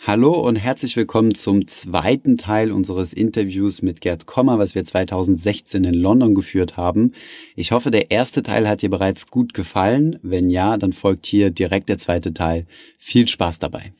Hallo und herzlich willkommen zum zweiten Teil unseres Interviews mit Gerd Kommer, was wir 2016 in London geführt haben. Ich hoffe, der erste Teil hat dir bereits gut gefallen. Wenn ja, dann folgt hier direkt der zweite Teil. Viel Spaß dabei.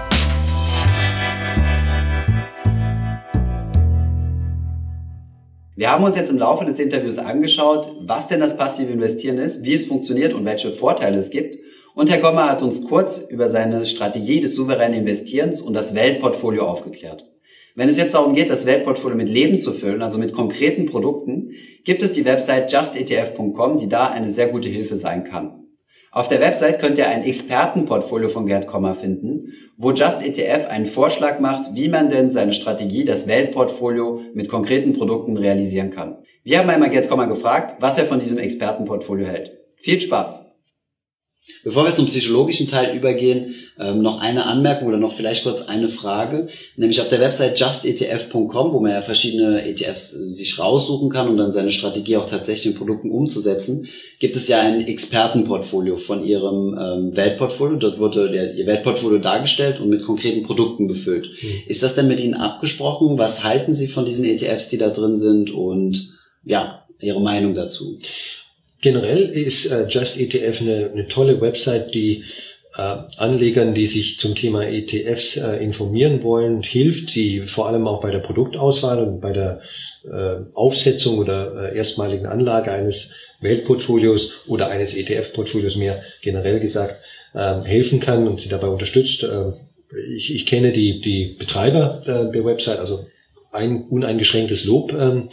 Wir haben uns jetzt im Laufe des Interviews angeschaut, was denn das passive Investieren ist, wie es funktioniert und welche Vorteile es gibt. Und Herr Kommer hat uns kurz über seine Strategie des souveränen Investierens und das Weltportfolio aufgeklärt. Wenn es jetzt darum geht, das Weltportfolio mit Leben zu füllen, also mit konkreten Produkten, gibt es die Website justetf.com, die da eine sehr gute Hilfe sein kann. Auf der Website könnt ihr ein Expertenportfolio von Gerd Kommer finden, wo JustETF einen Vorschlag macht, wie man denn seine Strategie, das Weltportfolio mit konkreten Produkten realisieren kann. Wir haben einmal Gerd Kommer gefragt, was er von diesem Expertenportfolio hält. Viel Spaß! Bevor wir zum psychologischen Teil übergehen, noch eine Anmerkung oder noch vielleicht kurz eine Frage. Nämlich auf der Website justetf.com, wo man ja verschiedene ETFs sich raussuchen kann und dann seine Strategie auch tatsächlich in Produkten umzusetzen, gibt es ja ein Expertenportfolio von Ihrem Weltportfolio. Dort wurde Ihr Weltportfolio dargestellt und mit konkreten Produkten befüllt. Ist das denn mit Ihnen abgesprochen? Was halten Sie von diesen ETFs, die da drin sind? Und ja, Ihre Meinung dazu? Generell ist JustETF eine tolle Website, die Anlegern, die sich zum Thema ETFs informieren wollen, hilft, die vor allem auch bei der Produktauswahl und bei der Aufsetzung oder erstmaligen Anlage eines Weltportfolios oder eines ETF-Portfolios mehr generell gesagt helfen kann und sie dabei unterstützt. Ich kenne die Betreiber der Website, also ein uneingeschränktes Lob.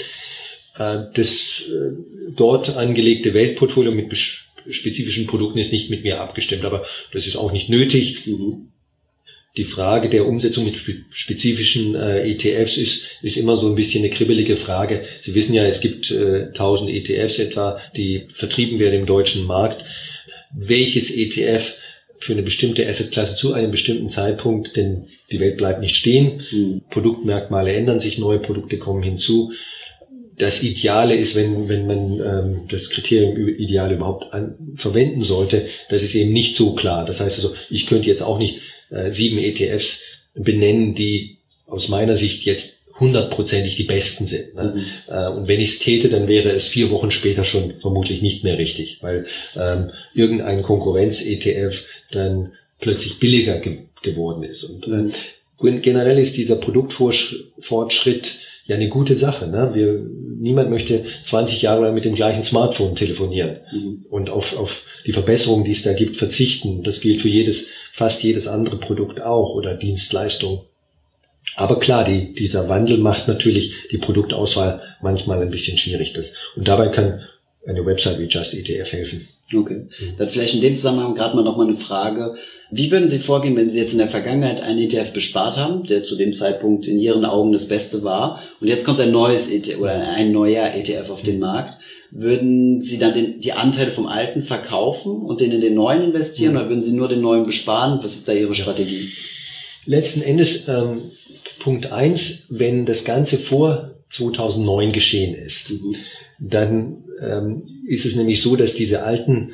Das dort angelegte Weltportfolio mit spezifischen Produkten ist nicht mit mir abgestimmt, aber das ist auch nicht nötig. Die Frage der Umsetzung mit spezifischen ETFs ist immer so ein bisschen eine kribbelige Frage. Sie wissen ja, es gibt 1000 ETFs etwa, die vertrieben werden im deutschen Markt. Welches ETF für eine bestimmte Assetklasse zu einem bestimmten Zeitpunkt, denn die Welt bleibt nicht stehen, Produktmerkmale ändern sich, neue Produkte kommen hinzu. Das Ideale ist, wenn man das Kriterium Ideal überhaupt verwenden sollte, das ist eben nicht so klar. Das heißt also, ich könnte jetzt auch nicht 7 ETFs benennen, die aus meiner Sicht jetzt 100%ig die besten sind. Ne? Und wenn ich es täte, dann wäre es 4 Wochen später schon vermutlich nicht mehr richtig, weil irgendein Konkurrenz-ETF dann plötzlich billiger geworden ist. Und generell ist dieser Produktfortschritt ja eine gute Sache. Ne? Niemand möchte 20 Jahre lang mit dem gleichen Smartphone telefonieren und auf die Verbesserungen, die es da gibt, verzichten. Das gilt für fast jedes andere Produkt auch oder Dienstleistung. Aber klar, dieser Wandel macht natürlich die Produktauswahl manchmal ein bisschen schwierig. Und dabei kann eine Website wie JustETF helfen. Okay. Dann vielleicht in dem Zusammenhang gerade mal nochmal eine Frage. Wie würden Sie vorgehen, wenn Sie jetzt in der Vergangenheit einen ETF bespart haben, der zu dem Zeitpunkt in Ihren Augen das Beste war, und jetzt kommt ein neues ETF oder ein neuer ETF auf den Markt? Würden Sie dann die Anteile vom alten verkaufen und den in den neuen investieren, oder würden Sie nur den neuen besparen? Was ist da Ihre Strategie? Letzten Endes, Punkt 1, wenn das Ganze vor 2009 geschehen ist, dann ist es nämlich so, dass diese alten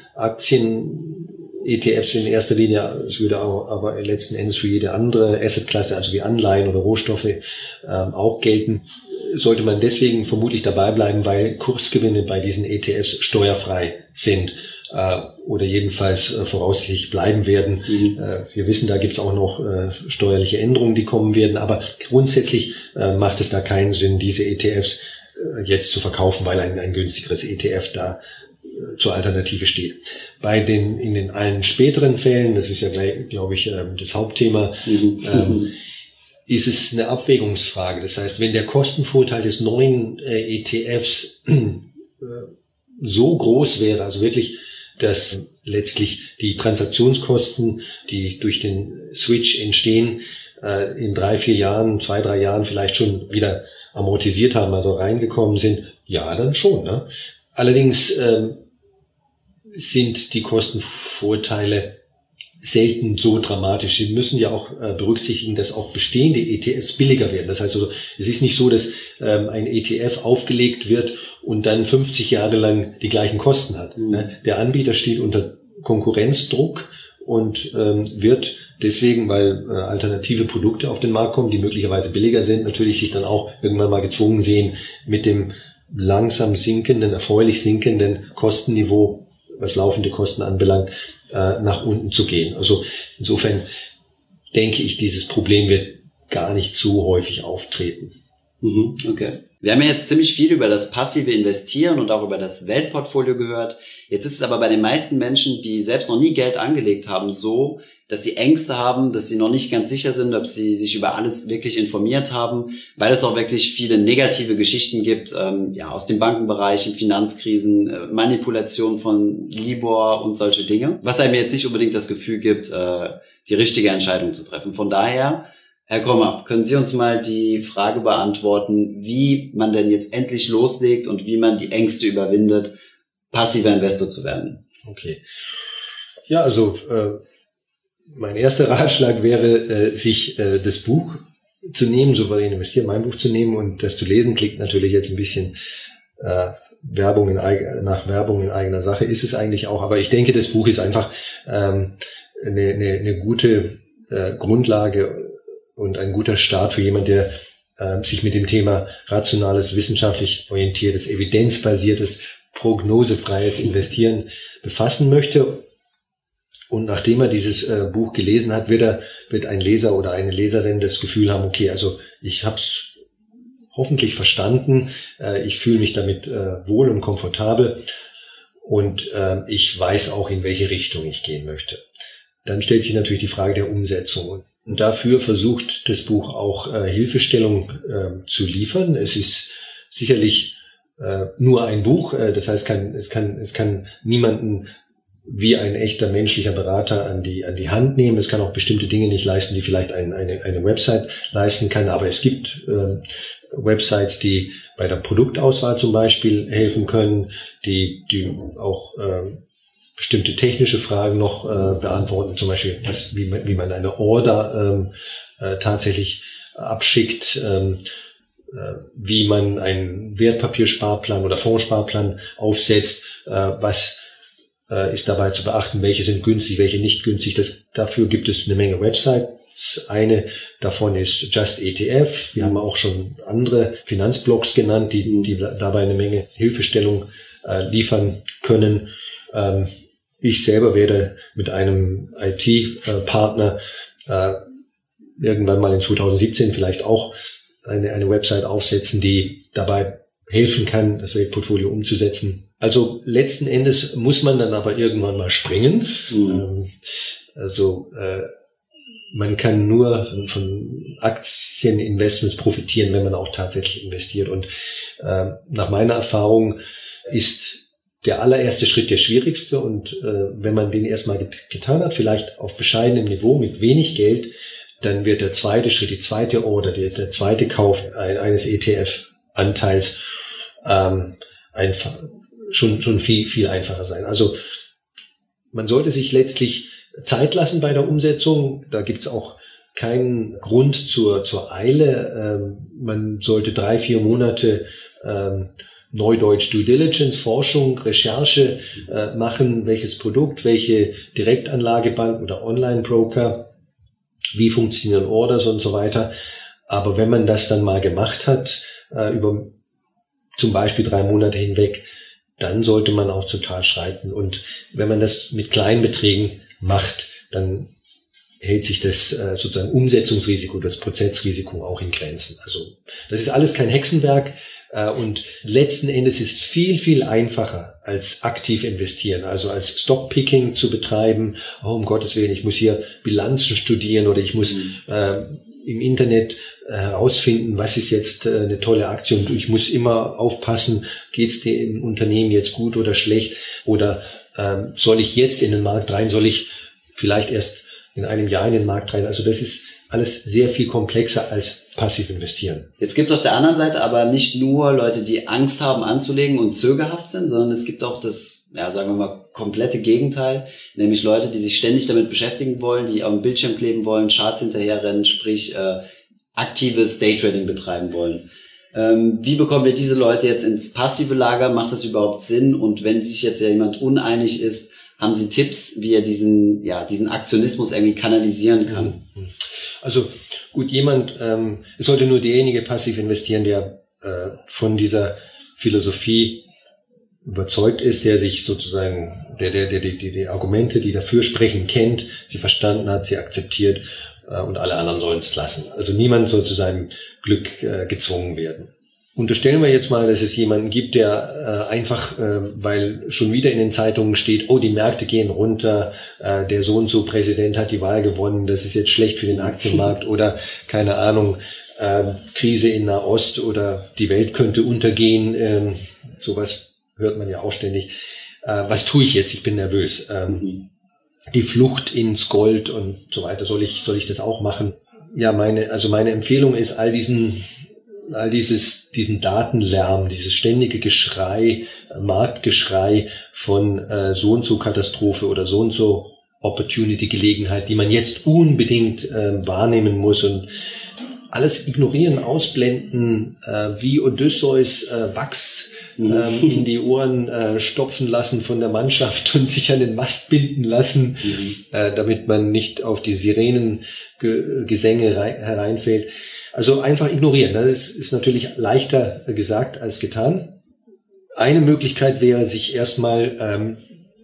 Aktien-ETFs in erster Linie, es würde aber letzten Endes für jede andere Assetklasse, also wie Anleihen oder Rohstoffe, auch gelten, sollte man deswegen vermutlich dabei bleiben, weil Kursgewinne bei diesen ETFs steuerfrei sind oder jedenfalls voraussichtlich bleiben werden. Wir wissen, da gibt's auch noch steuerliche Änderungen, die kommen werden, aber grundsätzlich macht es da keinen Sinn, diese ETFs jetzt zu verkaufen, weil ein günstigeres ETF da zur Alternative steht. In den allen späteren Fällen, das ist ja gleich, glaube ich, das Hauptthema, ist es eine Abwägungsfrage. Das heißt, wenn der Kostenvorteil des neuen ETFs so groß wäre, also wirklich, dass letztlich die Transaktionskosten, die durch den Switch entstehen, in 3-4 Jahren, 2-3 Jahren vielleicht schon wieder amortisiert haben, also reingekommen sind, ja, dann schon. Ne? Allerdings sind die Kostenvorteile selten so dramatisch. Sie müssen ja auch berücksichtigen, dass auch bestehende ETFs billiger werden. Das heißt also, es ist nicht so, dass ein ETF aufgelegt wird und dann 50 Jahre lang die gleichen Kosten hat. Der Anbieter steht unter Konkurrenzdruck und wird deswegen, weil alternative Produkte auf den Markt kommen, die möglicherweise billiger sind, natürlich sich dann auch irgendwann mal gezwungen sehen, mit dem langsam sinkenden, erfreulich sinkenden Kostenniveau, was laufende Kosten anbelangt, nach unten zu gehen. Also insofern denke ich, dieses Problem wird gar nicht so häufig auftreten. Okay. Wir haben ja jetzt ziemlich viel über das passive Investieren und auch über das Weltportfolio gehört. Jetzt ist es aber bei den meisten Menschen, die selbst noch nie Geld angelegt haben, so, dass sie Ängste haben, dass sie noch nicht ganz sicher sind, ob sie sich über alles wirklich informiert haben, weil es auch wirklich viele negative Geschichten gibt, aus dem Bankenbereich, in Finanzkrisen, Manipulation von Libor und solche Dinge, was einem jetzt nicht unbedingt das Gefühl gibt, die richtige Entscheidung zu treffen. Von daher, Herr Kommer, können Sie uns mal die Frage beantworten, wie man denn jetzt endlich loslegt und wie man die Ängste überwindet, passiver Investor zu werden? Okay. Ja, also mein erster Ratschlag wäre, sich das Buch zu nehmen, Souverän investieren, mein Buch zu nehmen und das zu lesen. Klingt natürlich jetzt ein bisschen nach Werbung in eigener Sache, ist es eigentlich auch. Aber ich denke, das Buch ist einfach eine gute Grundlage und ein guter Start für jemand, der sich mit dem Thema rationales, wissenschaftlich orientiertes, evidenzbasiertes, prognosefreies Investieren befassen möchte. Und nachdem er dieses Buch gelesen hat, wird ein Leser oder eine Leserin das Gefühl haben, okay, also ich habe es hoffentlich verstanden, ich fühle mich damit wohl und komfortabel und ich weiß auch, in welche Richtung ich gehen möchte. Dann stellt sich natürlich die Frage der Umsetzung. Und dafür versucht das Buch auch Hilfestellung zu liefern. Es ist sicherlich nur ein Buch, das heißt, es kann niemanden wie ein echter menschlicher Berater an die Hand nehmen. Es kann auch bestimmte Dinge nicht leisten, die vielleicht eine Website leisten kann. Aber es gibt Websites, die bei der Produktauswahl zum Beispiel helfen können, die auch bestimmte technische Fragen noch beantworten, zum Beispiel, wie man eine Order tatsächlich abschickt, wie man einen Wertpapiersparplan oder Fondssparplan aufsetzt, was ist dabei zu beachten, welche sind günstig, welche nicht günstig. Dafür gibt es eine Menge Websites. Eine davon ist Just ETF. Wir haben auch schon andere Finanzblogs genannt, die dabei eine Menge Hilfestellung liefern können. Ich selber werde mit einem IT-Partner irgendwann mal in 2017 vielleicht auch eine Website aufsetzen, die dabei helfen kann, das Weltportfolio umzusetzen. Also letzten Endes muss man dann aber irgendwann mal springen. Man kann nur von Aktieninvestments profitieren, wenn man auch tatsächlich investiert. Und nach meiner Erfahrung ist der allererste Schritt der schwierigste. Und wenn man den erstmal getan hat, vielleicht auf bescheidenem Niveau mit wenig Geld, dann wird der zweite Schritt, die zweite Order, der zweite Kauf eines ETF-Anteils einfach schon viel einfacher sein. Also man sollte sich letztlich Zeit lassen bei der Umsetzung. Da gibt's auch keinen Grund zur Eile. Man sollte 3-4 Monate Neudeutsch Due Diligence, Forschung, Recherche machen, welches Produkt, welche Direktanlagebank oder Online-Broker, wie funktionieren Orders und so weiter. Aber wenn man das dann mal gemacht hat, über zum Beispiel 3 Monate hinweg, dann sollte man auch zur Tat schreiten. Und wenn man das mit kleinen Beträgen macht, dann hält sich das sozusagen Umsetzungsrisiko, das Prozessrisiko auch in Grenzen. Also das ist alles kein Hexenwerk und letzten Endes ist es viel einfacher als aktiv investieren, also als Stockpicking zu betreiben. Oh, um Gottes Willen, ich muss hier Bilanzen studieren oder ich muss im Internet herausfinden, was ist jetzt eine tolle Aktie und ich muss immer aufpassen, geht's dem Unternehmen jetzt gut oder schlecht oder soll ich jetzt in den Markt rein, soll ich vielleicht erst in einem Jahr in den Markt rein. Also das ist alles sehr viel komplexer als passiv investieren. Jetzt gibt es auf der anderen Seite aber nicht nur Leute, die Angst haben anzulegen und zögerhaft sind, sondern es gibt auch das, sagen wir mal, komplette Gegenteil, nämlich Leute, die sich ständig damit beschäftigen wollen, die auf dem Bildschirm kleben wollen, Charts hinterherrennen, sprich aktives Daytrading betreiben wollen. Wie bekommen wir diese Leute jetzt ins passive Lager? Macht das überhaupt Sinn? Und wenn sich jetzt ja jemand uneinig ist, Haben Sie Tipps, wie er diesen Aktionismus irgendwie kanalisieren kann? Also gut, es sollte nur derjenige passiv investieren, der von dieser Philosophie überzeugt ist, der sich sozusagen, der die Argumente, die dafür sprechen, kennt, sie verstanden hat, sie akzeptiert, und alle anderen sollen es lassen. Also niemand soll zu seinem Glück gezwungen werden. Unterstellen wir jetzt mal, dass es jemanden gibt, der einfach, weil schon wieder in den Zeitungen steht, oh, die Märkte gehen runter, der so und so Präsident hat die Wahl gewonnen, das ist jetzt schlecht für den Aktienmarkt oder keine Ahnung, Krise in Nahost oder die Welt könnte untergehen, sowas hört man ja auch ständig. Was tue ich jetzt? Ich bin nervös. Die Flucht ins Gold und so weiter, soll ich das auch machen? Ja, meine Empfehlung ist, diesen Datenlärm, dieses ständige Geschrei, Marktgeschrei von so und so Katastrophe oder so und so Opportunity-Gelegenheit, die man jetzt unbedingt wahrnehmen muss und alles ignorieren, ausblenden, wie Odysseus Wachs in die Ohren stopfen lassen von der Mannschaft und sich an den Mast binden lassen, damit man nicht auf die Sirenengesänge hereinfällt. Also einfach ignorieren. Das ist natürlich leichter gesagt als getan. Eine Möglichkeit wäre, sich erstmal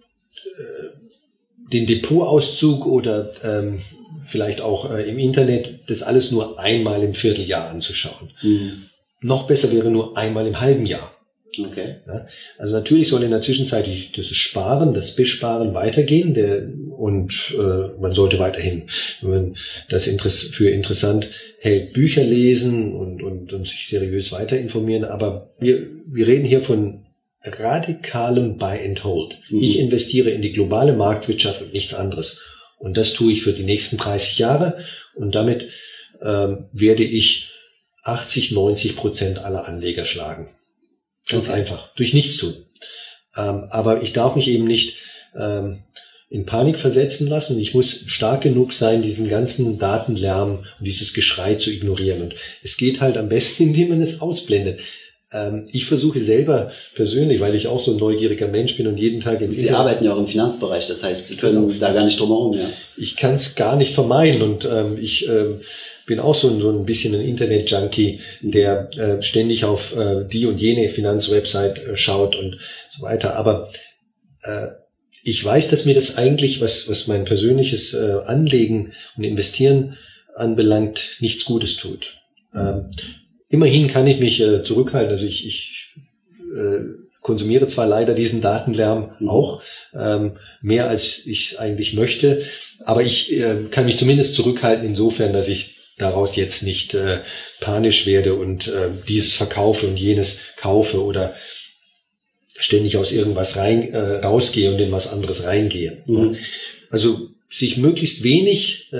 den Depotauszug oder vielleicht auch im Internet das alles nur einmal im Vierteljahr anzuschauen. Noch besser wäre nur einmal im halben Jahr. Okay. Ja, also natürlich soll in der Zwischenzeit das Besparen weitergehen, und man sollte weiterhin, wenn man das für interessant hält, Bücher lesen und sich seriös weiter informieren. Aber wir reden hier von radikalem Buy and Hold. Ich investiere in die globale Marktwirtschaft und nichts anderes. Und das tue ich für die nächsten 30 Jahre. Und damit werde ich 80-90% aller Anleger schlagen. Ganz einfach. Durch nichts tun. Aber ich darf mich eben nicht in Panik versetzen lassen. Ich muss stark genug sein, diesen ganzen Datenlärm und dieses Geschrei zu ignorieren. Und es geht halt am besten, indem man es ausblendet. Ich versuche selber persönlich, weil ich auch so ein neugieriger Mensch bin und jeden Tag ins Sie arbeiten ja auch im Finanzbereich, das heißt, Sie können da gar nicht drum herum, ja. Ich kann es gar nicht vermeiden und ich bin auch so ein bisschen ein Internet-Junkie, der ständig auf die und jene Finanzwebsite schaut und so weiter. Aber ich weiß, dass mir das eigentlich, was mein persönliches Anlegen und Investieren anbelangt, nichts Gutes tut. Immerhin kann ich mich zurückhalten. Also ich konsumiere zwar leider diesen Datenlärm auch, mehr als ich eigentlich möchte, aber ich kann mich zumindest zurückhalten insofern, dass ich daraus jetzt nicht panisch werde und dieses verkaufe und jenes kaufe oder ständig aus irgendwas rausgehe und in was anderes reingehe. Also sich möglichst wenig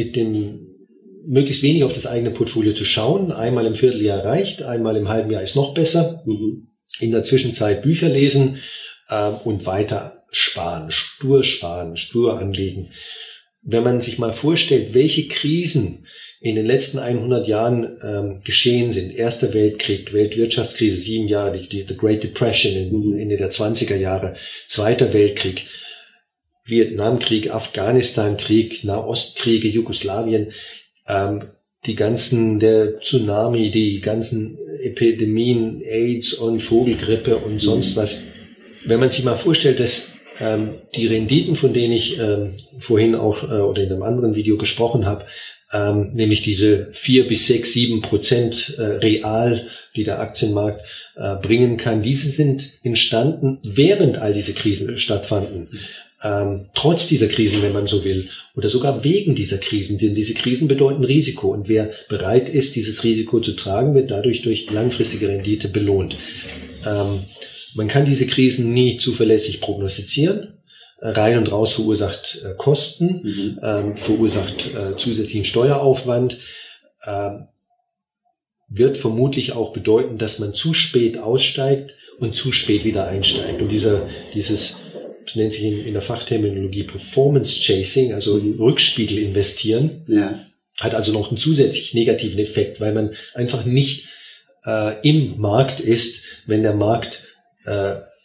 auf das eigene Portfolio zu schauen. Einmal im Vierteljahr reicht, einmal im halben Jahr ist noch besser. In der Zwischenzeit Bücher lesen und weiter sparen, stur anlegen. Wenn man sich mal vorstellt, welche Krisen in den letzten 100 Jahren geschehen sind. Erster Weltkrieg, Weltwirtschaftskrise, 7 Jahre, die Great Depression Ende der 20er Jahre, Zweiter Weltkrieg, Vietnamkrieg, Afghanistankrieg, Nahostkriege, Jugoslawien, der Tsunami, die ganzen Epidemien, AIDS und Vogelgrippe und sonst was. Wenn man sich mal vorstellt, dass die Renditen, von denen ich vorhin auch oder in einem anderen Video gesprochen habe, nämlich diese 4 bis 6, 7% real, die der Aktienmarkt bringen kann, diese sind entstanden, während all diese Krisen stattfanden. Trotz dieser Krisen, wenn man so will, oder sogar wegen dieser Krisen, denn diese Krisen bedeuten Risiko und wer bereit ist, dieses Risiko zu tragen, wird dadurch durch langfristige Rendite belohnt. Man kann diese Krisen nie zuverlässig prognostizieren. Rein und raus verursacht Kosten, verursacht zusätzlichen Steueraufwand, wird vermutlich auch bedeuten, dass man zu spät aussteigt und zu spät wieder einsteigt. Und dieses das nennt sich in der Fachterminologie Performance Chasing, also Rückspiegel investieren, hat also noch einen zusätzlich negativen Effekt, weil man einfach nicht im Markt ist, wenn der Markt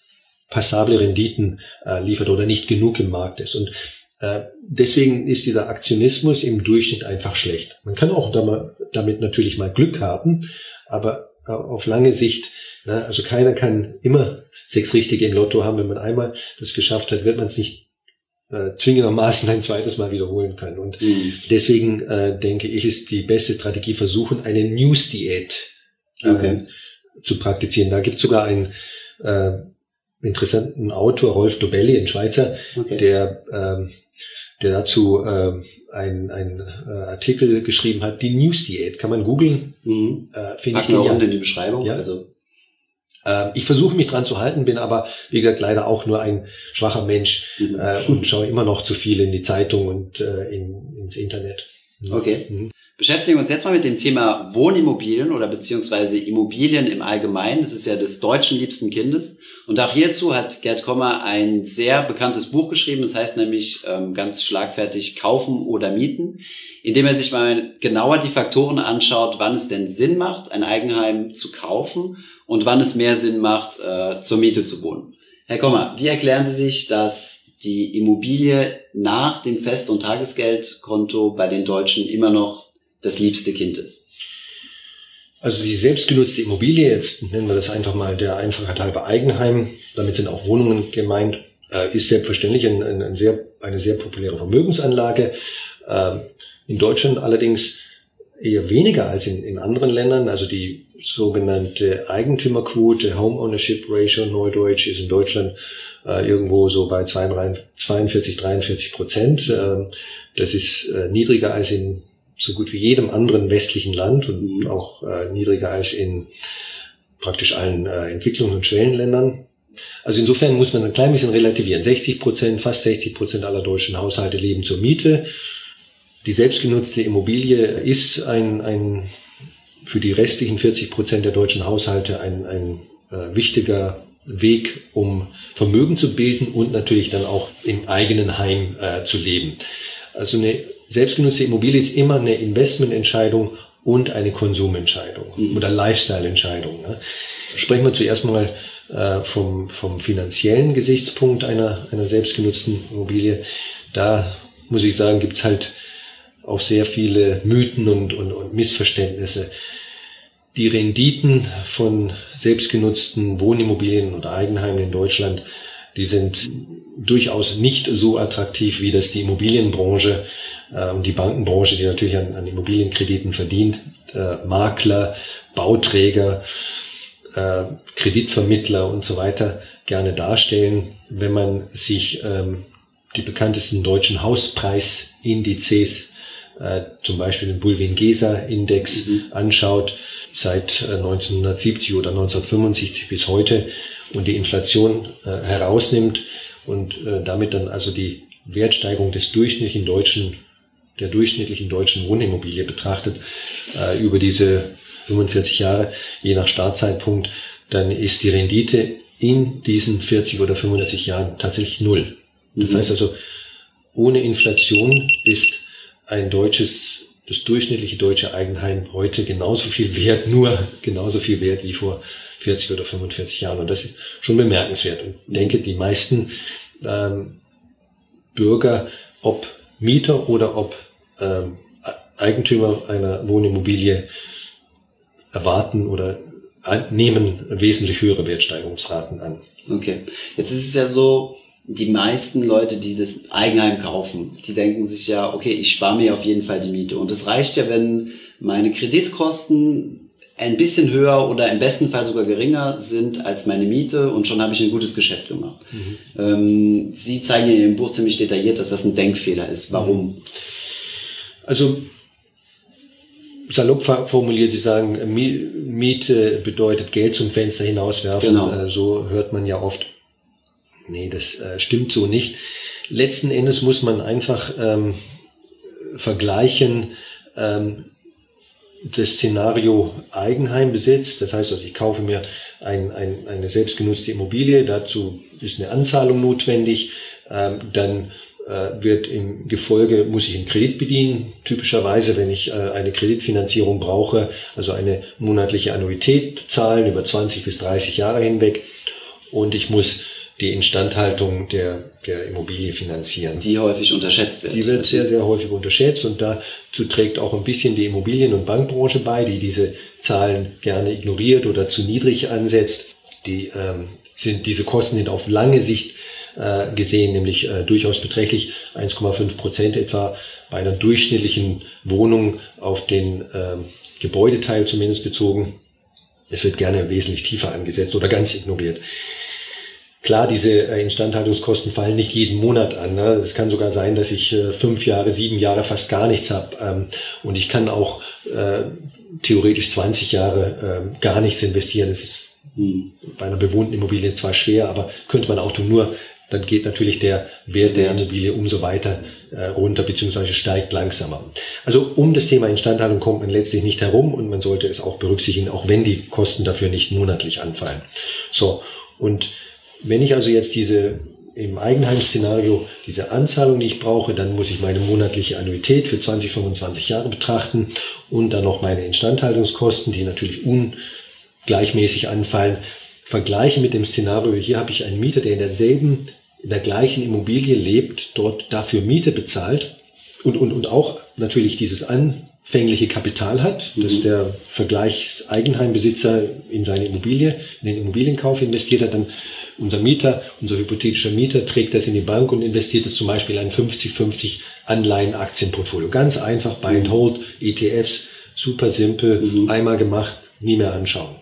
passable Renditen liefert oder nicht genug im Markt ist. Und deswegen ist dieser Aktionismus im Durchschnitt einfach schlecht. Man kann auch damit natürlich mal Glück haben, aber auf lange Sicht, also keiner kann immer 6 Richtige im Lotto haben. Wenn man einmal das geschafft hat, wird man es nicht zwingendermaßen ein zweites Mal wiederholen können. Und deswegen denke ich, ist die beste Strategie versuchen, eine News-Diät zu praktizieren. Da gibt es sogar einen interessanten Autor, Rolf Dobelli, ein Schweizer, der dazu einen Artikel geschrieben hat, die News-Diät. Kann man googeln. Finde ich genial. In die Beschreibung. Ja. Also. Ich versuche mich dran zu halten, bin aber, wie gesagt, leider auch nur ein schwacher Mensch und schaue immer noch zu viel in die Zeitung und ins Internet. Okay. Beschäftigen wir uns jetzt mal mit dem Thema Wohnimmobilien oder beziehungsweise Immobilien im Allgemeinen. Das ist ja des deutschen liebsten Kindes. Und auch hierzu hat Gerd Kommer ein sehr bekanntes Buch geschrieben. Das heißt nämlich ganz schlagfertig Kaufen oder Mieten, indem er sich mal genauer die Faktoren anschaut, wann es denn Sinn macht, ein Eigenheim zu kaufen und wann es mehr Sinn macht, zur Miete zu wohnen. Herr Kommer, wie erklären Sie sich, dass die Immobilie nach dem Fest- und Tagesgeldkonto bei den Deutschen immer noch das liebste Kind ist? Also die selbstgenutzte Immobilie, jetzt nennen wir das einfach mal der Einfachheit halber Eigenheim, damit sind auch Wohnungen gemeint, ist selbstverständlich eine sehr populäre Vermögensanlage. In Deutschland allerdings eher weniger als in anderen Ländern. Also die sogenannte Eigentümerquote, Home Ownership Ratio, Neudeutsch, ist in Deutschland irgendwo so bei 42-43%. Das ist niedriger als in so gut wie jedem anderen westlichen Land und auch niedriger als in praktisch allen Entwicklungs- und Schwellenländern. Also insofern muss man ein klein bisschen relativieren. fast 60% aller deutschen Haushalte leben zur Miete. Die selbstgenutzte Immobilie ist für die restlichen 40% der deutschen Haushalte ein wichtiger Weg, um Vermögen zu bilden und natürlich dann auch im eigenen Heim zu leben. Also eine selbstgenutzte Immobilie ist immer eine Investmententscheidung und eine Konsumentscheidung oder Lifestyle-Entscheidung. Ne? Sprechen wir zuerst mal vom finanziellen Gesichtspunkt einer selbstgenutzten Immobilie. Da muss ich sagen, gibt's halt auch sehr viele Mythen und Missverständnisse. Die Renditen von selbstgenutzten Wohnimmobilien oder Eigenheimen in Deutschland, die sind durchaus nicht so attraktiv, wie das die Immobilienbranche und die Bankenbranche, die natürlich an Immobilienkrediten verdient, Makler, Bauträger, Kreditvermittler und so weiter gerne darstellen. Wenn man sich die bekanntesten deutschen Hauspreisindizes, zum Beispiel den Bulwiengesa-Index anschaut, seit 1970 oder 1975 bis heute und die Inflation herausnimmt und damit dann also die Wertsteigerung der durchschnittlichen deutschen Wohnimmobilie betrachtet über diese 45 Jahre, je nach Startzeitpunkt, dann ist die Rendite in diesen 40 oder 45 Jahren tatsächlich null. Das heißt also, ohne Inflation ist das durchschnittliche deutsche Eigenheim heute genauso viel wert wie vor 40 oder 45 Jahren. Und das ist schon bemerkenswert. Und ich denke, die meisten Bürger, ob Mieter oder ob Eigentümer einer Wohnimmobilie, erwarten oder nehmen wesentlich höhere Wertsteigerungsraten an. Okay. Jetzt ist es ja so, die meisten Leute, die das Eigenheim kaufen, die denken sich ja, okay, ich spare mir auf jeden Fall die Miete. Und es reicht ja, wenn meine Kreditkosten ein bisschen höher oder im besten Fall sogar geringer sind als meine Miete und schon habe ich ein gutes Geschäft gemacht. Sie zeigen in Ihrem Buch ziemlich detailliert, dass das ein Denkfehler ist. Warum? Also salopp formuliert, Sie sagen, Miete bedeutet Geld zum Fenster hinauswerfen. Genau. So hört man ja oft. Nee, das stimmt so nicht. Letzten Endes muss man einfach vergleichen das Szenario Eigenheimbesitz. Das heißt, also ich kaufe mir eine selbstgenutzte Immobilie. Dazu ist eine Anzahlung notwendig. Dann wird im Gefolge, muss ich einen Kredit bedienen. Typischerweise, wenn ich eine Kreditfinanzierung brauche, also eine monatliche Annuität zahlen über 20 bis 30 Jahre hinweg. Und ich muss die Instandhaltung der Immobilie finanzieren. Die häufig unterschätzt wird. Die wird sehr, sehr häufig unterschätzt und dazu trägt auch ein bisschen die Immobilien- und Bankbranche bei, die diese Zahlen gerne ignoriert oder zu niedrig ansetzt. Diese Kosten sind auf lange Sicht gesehen, nämlich durchaus beträchtlich, 1,5% etwa bei einer durchschnittlichen Wohnung auf den Gebäudeteil zumindest bezogen. Es wird gerne wesentlich tiefer angesetzt oder ganz ignoriert. Klar, diese Instandhaltungskosten fallen nicht jeden Monat an. Ne? Es kann sogar sein, dass ich 5 Jahre, 7 Jahre fast gar nichts habe. Und ich kann auch theoretisch 20 Jahre gar nichts investieren. Das ist bei einer bewohnten Immobilie zwar schwer, aber könnte man auch tun. Nur dann geht natürlich der Wert der Immobilie umso weiter runter, beziehungsweise steigt langsamer. Also um das Thema Instandhaltung kommt man letztlich nicht herum und man sollte es auch berücksichtigen, auch wenn die Kosten dafür nicht monatlich anfallen. So, und wenn ich also jetzt im Eigenheim-Szenario diese Anzahlung, die ich brauche, dann muss ich meine monatliche Annuität für 20, 25 Jahre betrachten und dann noch meine Instandhaltungskosten, die natürlich ungleichmäßig anfallen, vergleichen mit dem Szenario. Hier habe ich einen Mieter, der in der gleichen Immobilie lebt, dort dafür Miete bezahlt und auch natürlich dieses anfängliche Kapital hat, dass der Vergleichseigenheimbesitzer in seine Immobilie, in den Immobilienkauf investiert hat, dann unser hypothetischer Mieter trägt das in die Bank und investiert es zum Beispiel in ein 50-50 Anleihen-Aktienportfolio. Ganz einfach, Buy and Hold, ETFs, super simpel, einmal gemacht, nie mehr anschauen.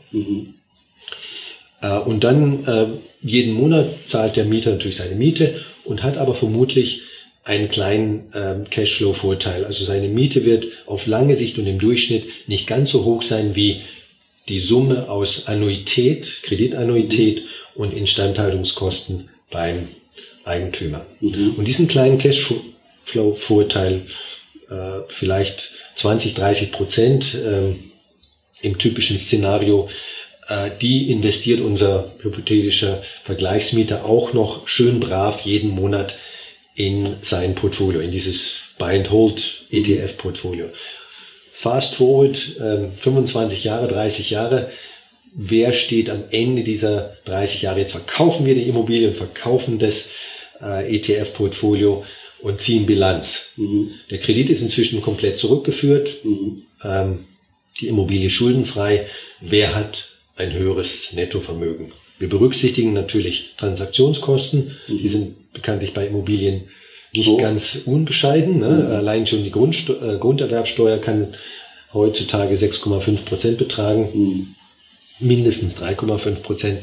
Und dann jeden Monat zahlt der Mieter natürlich seine Miete und hat aber vermutlich einen kleinen Cashflow-Vorteil. Also seine Miete wird auf lange Sicht und im Durchschnitt nicht ganz so hoch sein wie die Summe aus Annuität, Kreditannuität und Instandhaltungskosten beim Eigentümer. Und diesen kleinen Cashflow-Vorteil, vielleicht 20-30% im typischen Szenario, die investiert unser hypothetischer Vergleichsmieter auch noch schön brav jeden Monat in sein Portfolio, in dieses Buy-and-Hold-ETF-Portfolio. Fast forward, 25 Jahre, 30 Jahre, wer steht am Ende dieser 30 Jahre? Jetzt verkaufen wir die Immobilie und verkaufen das ETF-Portfolio und ziehen Bilanz. Der Kredit ist inzwischen komplett zurückgeführt, die Immobilie schuldenfrei. Wer hat ein höheres Nettovermögen? Wir berücksichtigen natürlich Transaktionskosten, die sind bekanntlich bei Immobilien nicht ganz unbescheiden. Ne? Allein schon die Grunderwerbsteuer kann heutzutage 6,5% betragen, mindestens 3,5%.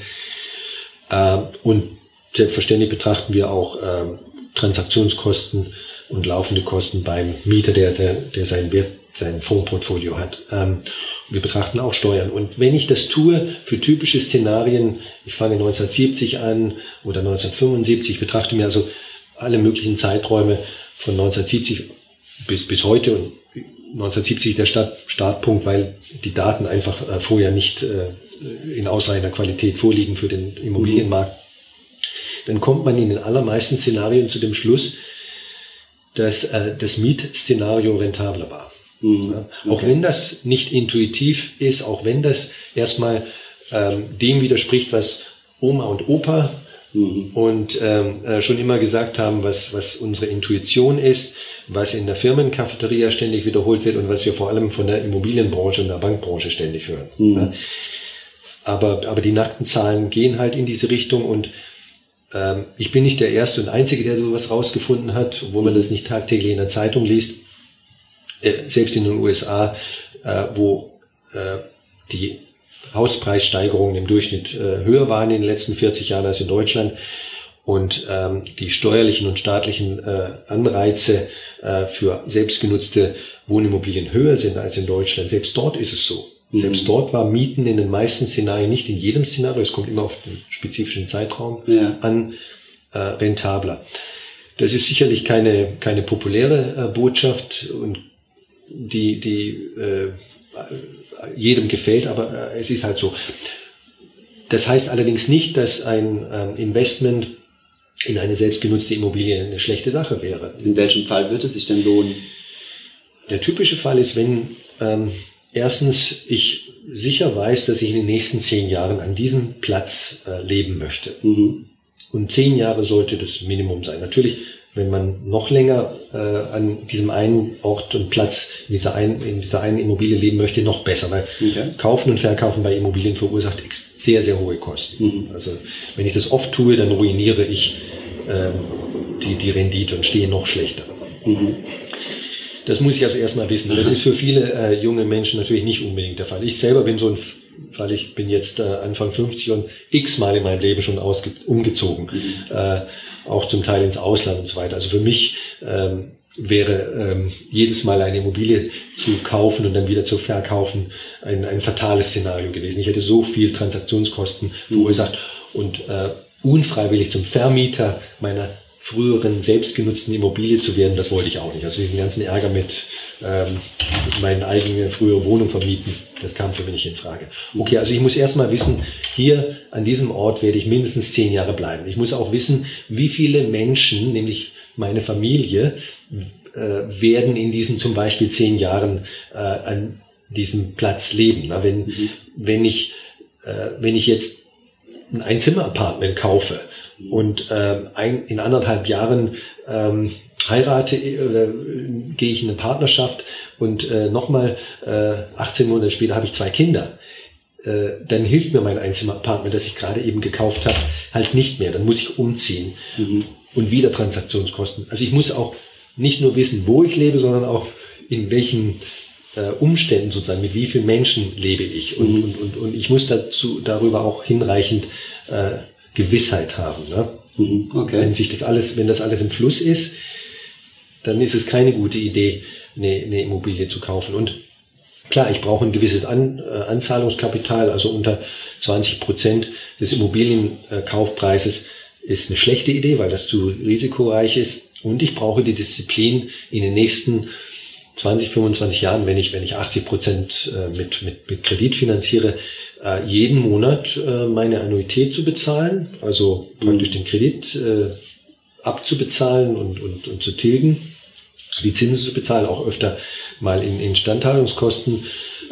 Und selbstverständlich betrachten wir auch Transaktionskosten und laufende Kosten beim Mieter, der sein Fondsportfolio hat. Wir betrachten auch Steuern. Und wenn ich das tue für typische Szenarien, ich fange 1970 an oder 1975, ich betrachte mir also alle möglichen Zeiträume von 1970 bis heute, und 1970 der Startpunkt, weil die Daten einfach vorher nicht in ausreichender Qualität vorliegen für den Immobilienmarkt, dann kommt man in den allermeisten Szenarien zu dem Schluss, dass das Mietszenario rentabler war. Okay. Auch wenn das nicht intuitiv ist, auch wenn das erstmal dem widerspricht, was Oma und Opa und schon immer gesagt haben, was unsere Intuition ist, was in der Firmencafeteria ständig wiederholt wird und was wir vor allem von der Immobilienbranche und der Bankbranche ständig hören. Ja. Aber die nackten Zahlen gehen halt in diese Richtung und ich bin nicht der Erste und Einzige, der sowas rausgefunden hat, obwohl man das nicht tagtäglich in der Zeitung liest. Selbst in den USA, wo die Hauspreissteigerungen im Durchschnitt höher waren in den letzten 40 Jahren als in Deutschland und die steuerlichen und staatlichen Anreize für selbstgenutzte Wohnimmobilien höher sind als in Deutschland. Selbst dort ist es so. Selbst dort war Mieten in den meisten Szenarien, nicht in jedem Szenario, es kommt immer auf den spezifischen Zeitraum an, rentabler. Das ist sicherlich keine populäre Botschaft und die jedem gefällt, aber es ist halt so. Das heißt allerdings nicht, dass ein Investment in eine selbstgenutzte Immobilie eine schlechte Sache wäre. In welchem Fall wird es sich denn lohnen? Der typische Fall ist, wenn erstens ich sicher weiß, dass ich in den nächsten 10 Jahren an diesem Platz leben möchte. Und 10 Jahre sollte das Minimum sein. Natürlich, wenn man noch länger an diesem einen Ort und Platz in dieser einen Immobilie leben möchte, noch besser. Weil Kaufen und Verkaufen bei Immobilien verursacht sehr, sehr hohe Kosten. Also wenn ich das oft tue, dann ruiniere ich die Rendite und stehe noch schlechter. Das muss ich also erstmal wissen. Das ist für viele junge Menschen natürlich nicht unbedingt der Fall. Ich selber bin so ein Fall, ich bin jetzt Anfang 50 und x-mal in meinem Leben schon umgezogen. Auch zum Teil ins Ausland und so weiter. Also für mich wäre jedes Mal eine Immobilie zu kaufen und dann wieder zu verkaufen ein fatales Szenario gewesen. Ich hätte so viel Transaktionskosten verursacht und unfreiwillig zum Vermieter meiner früheren selbstgenutzten Immobilie zu werden, das wollte ich auch nicht. Also diesen ganzen Ärger mit meine eigene frühere Wohnung vermieten, das kam für mich nicht in Frage. Okay, also ich muss erstmal wissen, hier an diesem Ort werde ich mindestens 10 Jahre bleiben. Ich muss auch wissen, wie viele Menschen, nämlich meine Familie, werden in diesen zum Beispiel 10 Jahren an diesem Platz leben. Na, wenn ich jetzt ein Einzimmer-Apartment kaufe und in 1,5 Jahren heirate oder gehe ich in eine Partnerschaft und nochmal 18 Monate später habe ich 2 Kinder, dann hilft mir mein Einzimmer-Apartment, das ich gerade eben gekauft habe, halt nicht mehr. Dann muss ich umziehen und wieder Transaktionskosten. Also ich muss auch nicht nur wissen, wo ich lebe, sondern auch in welchen Umständen sozusagen, mit wie vielen Menschen lebe ich. Und ich muss darüber auch hinreichend Gewissheit haben. Ne? Okay. Wenn das alles im Fluss ist, dann ist es keine gute Idee, eine Immobilie zu kaufen. Und klar, ich brauche ein gewisses Anzahlungskapital, also unter 20% des Immobilienkaufpreises ist eine schlechte Idee, weil das zu risikoreich ist. Und ich brauche die Disziplin in den nächsten 20, 25 Jahren, wenn ich 80% mit Kredit finanziere, jeden Monat meine Annuität zu bezahlen, also praktisch den Kredit abzubezahlen und zu tilgen, die Zinsen zu bezahlen, auch öfter mal in Instandhaltungskosten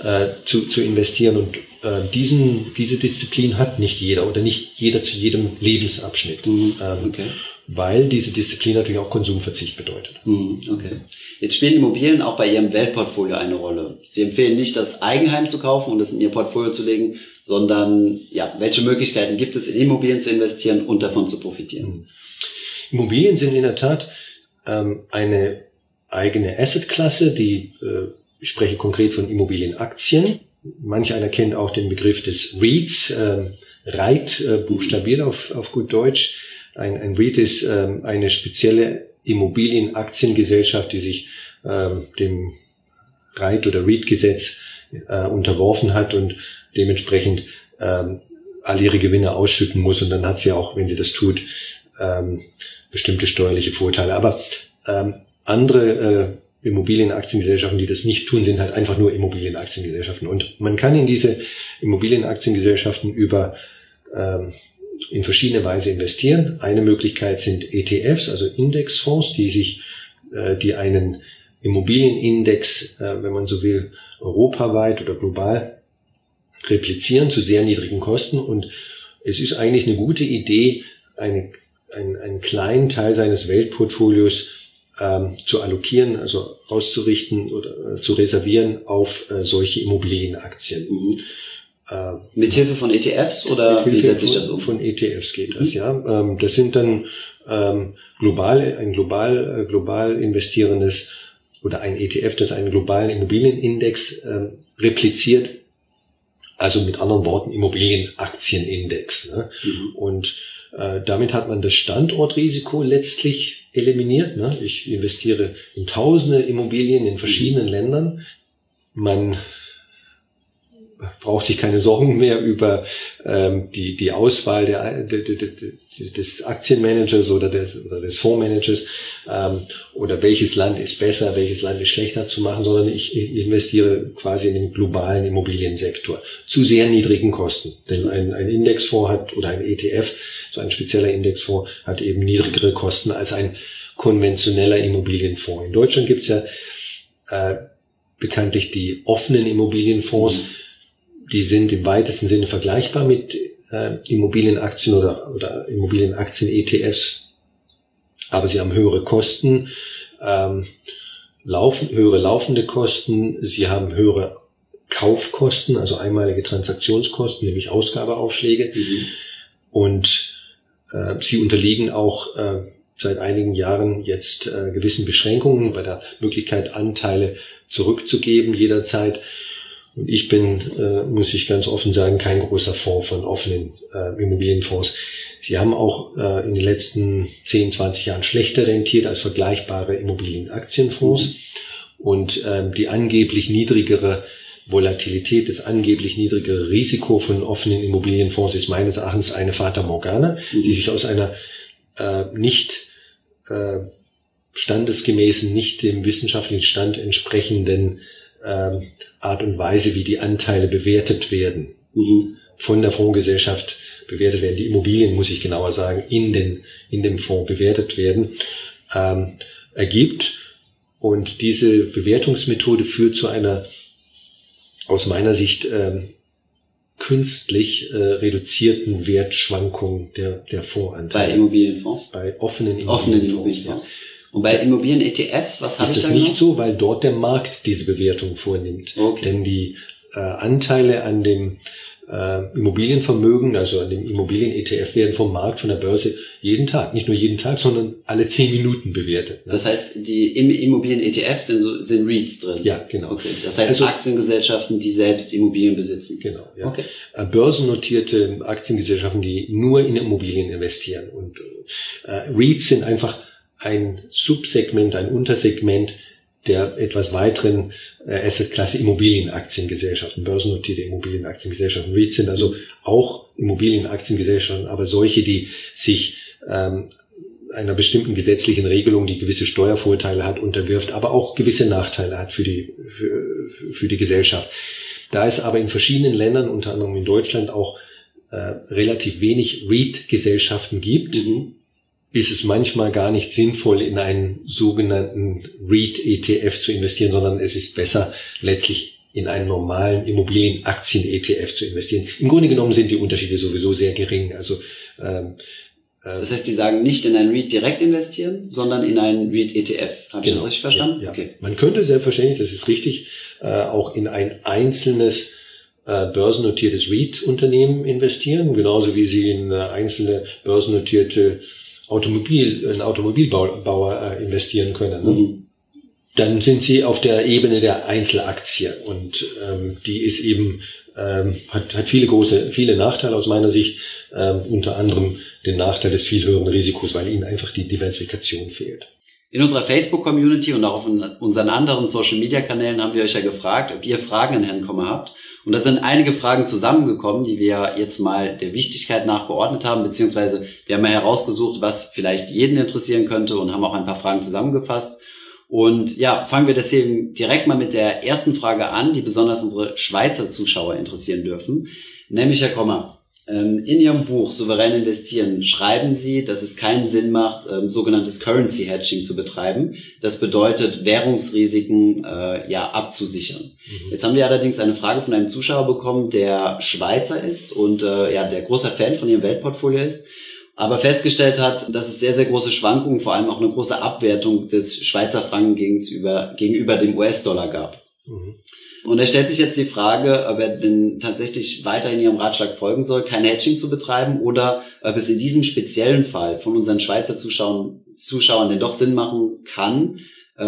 zu investieren. Und diese Disziplin hat nicht jeder oder nicht jeder zu jedem Lebensabschnitt. Okay. Weil diese Disziplin natürlich auch Konsumverzicht bedeutet. Okay. Jetzt spielen Immobilien auch bei Ihrem Weltportfolio eine Rolle. Sie empfehlen nicht, das Eigenheim zu kaufen und es in Ihr Portfolio zu legen, sondern welche Möglichkeiten gibt es, in Immobilien zu investieren und davon zu profitieren? Immobilien sind in der Tat eine eigene Assetklasse, ich spreche konkret von Immobilienaktien. Manch einer kennt auch den Begriff des REITs, REIT buchstabiert auf gut Deutsch. Ein REIT ist eine spezielle Immobilienaktiengesellschaft, die sich dem REIT- oder REIT-Gesetz unterworfen hat und dementsprechend all ihre Gewinne ausschütten muss. Und dann hat sie auch, wenn sie das tut, bestimmte steuerliche Vorteile. Aber andere Immobilienaktiengesellschaften, die das nicht tun, sind halt einfach nur Immobilienaktiengesellschaften. Und man kann in diese Immobilienaktiengesellschaften in verschiedene Weise investieren. Eine Möglichkeit sind ETFs, also Indexfonds, die einen Immobilienindex, wenn man so will, europaweit oder global replizieren zu sehr niedrigen Kosten. Und es ist eigentlich eine gute Idee, einen kleinen Teil seines Weltportfolios zu allokieren, also auszurichten oder zu reservieren auf solche Immobilienaktien. Mit Hilfe von ETFs oder wie setzt sich das um? Von ETFs geht das, ja. Das sind dann global investierendes oder ein ETF, das einen globalen Immobilienindex repliziert, also mit anderen Worten Immobilienaktienindex. Ne? Und damit hat man das Standortrisiko letztlich eliminiert. Ne? Ich investiere in tausende Immobilien in verschiedenen Ländern. Man braucht sich keine Sorgen mehr über die Auswahl des Aktienmanagers oder des Fondsmanagers oder welches Land ist besser, welches Land ist schlechter zu machen, sondern ich investiere quasi in den globalen Immobiliensektor zu sehr niedrigen Kosten. Denn ein Indexfonds hat oder ein ETF, so ein spezieller Indexfonds, hat eben niedrigere Kosten als ein konventioneller Immobilienfonds. In Deutschland gibt es ja bekanntlich die offenen Immobilienfonds. Die sind im weitesten Sinne vergleichbar mit Immobilienaktien oder Immobilienaktien-ETFs, aber sie haben höhere Kosten, höhere laufende Kosten, sie haben höhere Kaufkosten, also einmalige Transaktionskosten, nämlich Ausgabeaufschläge. Und sie unterliegen auch seit einigen Jahren jetzt gewissen Beschränkungen bei der Möglichkeit, Anteile zurückzugeben jederzeit. Und ich bin, muss ich ganz offen sagen, kein großer Fan von offenen Immobilienfonds. Sie haben auch in den letzten 10, 20 Jahren schlechter rentiert als vergleichbare Immobilienaktienfonds. Und die angeblich niedrigere Volatilität, das angeblich niedrigere Risiko von offenen Immobilienfonds ist meines Erachtens eine Fata Morgana, die sich aus einer nicht standesgemäßen, nicht dem wissenschaftlichen Stand entsprechenden Art und Weise, wie die Anteile bewertet werden, von der Fondsgesellschaft bewertet werden. Die Immobilien, muss ich genauer sagen, in dem Fonds bewertet werden, ergibt. Und diese Bewertungsmethode führt zu einer aus meiner Sicht künstlich reduzierten Wertschwankung der Fondsanteile. Bei Immobilienfonds? Bei offenen Immobilienfonds. Ja. Und bei Immobilien-ETFs, was habe ich da? Ist das nicht so, weil dort der Markt diese Bewertung vornimmt. Okay. Denn die Anteile an dem Immobilienvermögen, also an dem Immobilien-ETF, werden vom Markt, von der Börse jeden Tag, nicht nur jeden Tag, sondern alle 10 Minuten bewertet. Ne? Das heißt, die Immobilien-ETFs sind REITs drin? Ja, genau. Okay. Das heißt, also Aktiengesellschaften, die selbst Immobilien besitzen? Genau, ja. Okay. Börsennotierte Aktiengesellschaften, die nur in Immobilien investieren. Und REITs sind einfach ein Subsegment, ein Untersegment der etwas weiteren Assetklasse Immobilienaktiengesellschaften, börsennotierte Immobilienaktiengesellschaften. REITs sind also auch Immobilienaktiengesellschaften, aber solche, die sich einer bestimmten gesetzlichen Regelung, die gewisse Steuervorteile hat, unterwirft, aber auch gewisse Nachteile hat für die Gesellschaft. Da es aber in verschiedenen Ländern, unter anderem in Deutschland, auch relativ wenig REIT-Gesellschaften gibt, ist es manchmal gar nicht sinnvoll, in einen sogenannten REIT-ETF zu investieren, sondern es ist besser, letztlich in einen normalen Immobilienaktien-ETF zu investieren. Im Grunde genommen sind die Unterschiede sowieso sehr gering. Also das heißt, die sagen nicht in einen REIT direkt investieren, sondern in einen REIT-ETF. Habe ich das richtig verstanden? Ja. Okay. Man könnte selbstverständlich, das ist richtig, auch in ein einzelnes börsennotiertes REIT-Unternehmen investieren, genauso wie Sie in einzelne börsennotierte Automobilbauer investieren können. Ne? Dann sind Sie auf der Ebene der Einzelaktie und die ist eben hat viele Nachteile aus meiner Sicht, unter anderem den Nachteil des viel höheren Risikos, weil ihnen einfach die Diversifikation fehlt. In unserer Facebook-Community und auch auf unseren anderen Social-Media-Kanälen haben wir euch ja gefragt, ob ihr Fragen an Herrn Kommer habt. Und da sind einige Fragen zusammengekommen, die wir jetzt mal der Wichtigkeit nachgeordnet haben, beziehungsweise wir haben mal herausgesucht, was vielleicht jeden interessieren könnte und haben auch ein paar Fragen zusammengefasst. Und ja, fangen wir deswegen direkt mal mit der ersten Frage an, die besonders unsere Schweizer Zuschauer interessieren dürfen. Nämlich, Herr Kommer, in Ihrem Buch Souverän investieren schreiben Sie, dass es keinen Sinn macht, sogenanntes Currency Hedging zu betreiben. Das bedeutet, Währungsrisiken abzusichern. Jetzt haben wir allerdings eine Frage von einem Zuschauer bekommen, der Schweizer ist und der großer Fan von Ihrem Weltportfolio ist, aber festgestellt hat, dass es sehr, sehr große Schwankungen, vor allem auch eine große Abwertung des Schweizer Franken gegenüber dem US-Dollar gab. Und er stellt sich jetzt die Frage, ob er denn tatsächlich weiterhin Ihrem Ratschlag folgen soll, kein Hedging zu betreiben, oder ob es in diesem speziellen Fall von unseren Schweizer Zuschauern denn doch Sinn machen kann,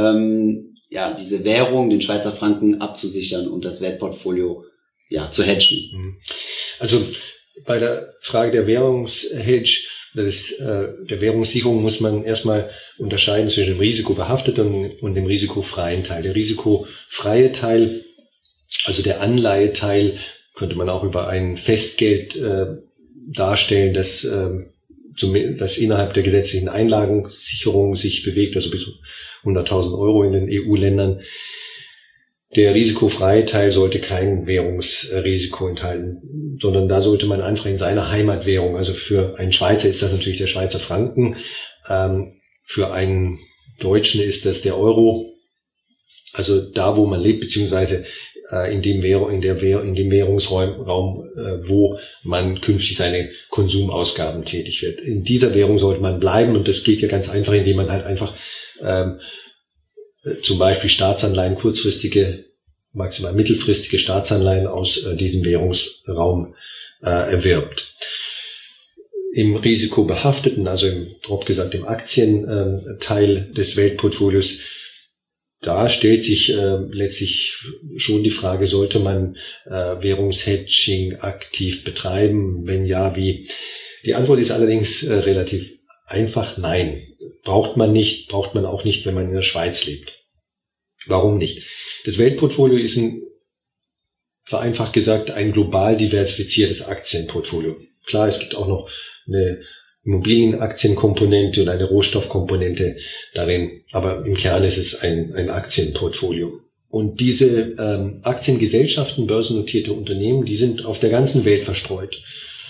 diese Währung, den Schweizer Franken abzusichern und das Weltportfolio zu hedgen. Also bei der Frage der Währungshedge, der Währungssicherung muss man erstmal unterscheiden zwischen dem risikobehafteten und dem risikofreien Teil. Der risikofreie Teil, also der Anleiheteil, könnte man auch über ein Festgeld darstellen, das innerhalb der gesetzlichen Einlagensicherung sich bewegt, also bis 100.000 Euro in den EU-Ländern. Der risikofreie Teil sollte kein Währungsrisiko enthalten, sondern da sollte man einfach in seiner Heimatwährung, also für einen Schweizer ist das natürlich der Schweizer Franken, für einen Deutschen ist das der Euro, also da, wo man lebt, beziehungsweise in dem Währungsraum, wo man künftig seine Konsumausgaben tätig wird. In dieser Währung sollte man bleiben und das geht ja ganz einfach, indem man halt einfach zum Beispiel Staatsanleihen, kurzfristige, maximal mittelfristige Staatsanleihen aus diesem Währungsraum erwirbt. Im risikobehafteten, also grob gesagt im Aktienteil des Weltportfolios, da stellt sich letztlich schon die Frage, sollte man Währungshedging aktiv betreiben? Wenn ja, wie? Die Antwort ist allerdings relativ einfach, nein. Braucht man nicht, braucht man auch nicht, wenn man in der Schweiz lebt. Warum nicht? Das Weltportfolio ist vereinfacht gesagt ein global diversifiziertes Aktienportfolio. Klar, es gibt auch noch eine Immobilienaktienkomponente und eine Rohstoffkomponente darin, aber im Kern ist es ein Aktienportfolio. Und diese Aktiengesellschaften, börsennotierte Unternehmen, die sind auf der ganzen Welt verstreut.